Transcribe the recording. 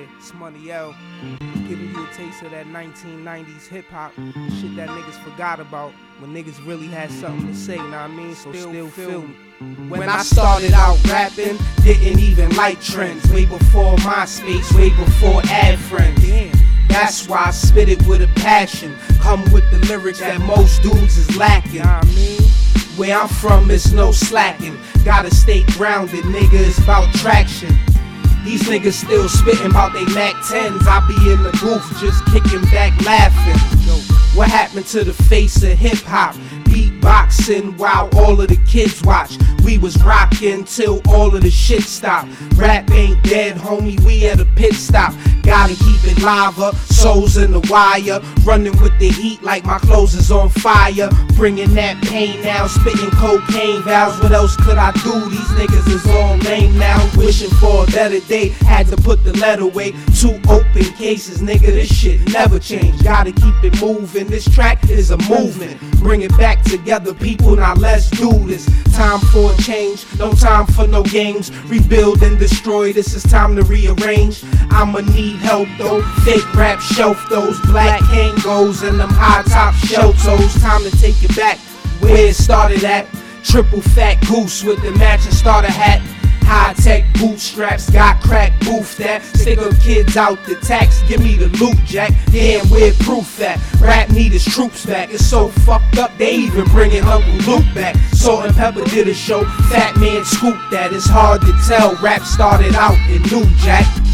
Yeah, it's Money L, giving you a taste of that 1990s hip-hop, shit that niggas forgot about when niggas really had something to say, know what I mean? So still feel me. When I started out rapping, didn't even like trends, way before MySpace, way before ad friends. That's why I spit it with a passion, come with the lyrics that most dudes is lacking. Where I'm from, it's no slacking, gotta stay grounded, nigga, it's about traction. These niggas still spittin' about they Mac 10s. I be in the booth just kicking back laughing. What happened to the face of hip hop? Beatboxing while all of the kids watch. We was rockin' till all of the shit stopped. Rap ain't dead, homie, we at a pit stop. Gotta keep it live up, souls in the wire. Running with the heat like my clothes is on fire. Bringing that pain now, spitting cocaine vows. What else could I do? These niggas is all lame now. Wishing for a better day, had to put the lead away. 2 open cases, nigga, this shit never changed. Gotta keep it moving, this track is a movement. Bring it back together, people, now let's do this. Time for a change, no time for no games. Rebuild and destroy, this is time to rearrange. I'ma need help though, fake rap shelf those black Kangos and them high top shell toes. Time to take it back, where it started at. Triple fat goose with the matching starter hat. High-tech bootstraps, got crack booth that. Stick up kids out the tax, give me the loot, Jack. Damn, where proof at? Rap need his troops back. It's so fucked up, they even bringing Uncle Luke back. Salt and Pepper did a show, Fat Man scooped that. It's hard to tell, rap started out in New Jack.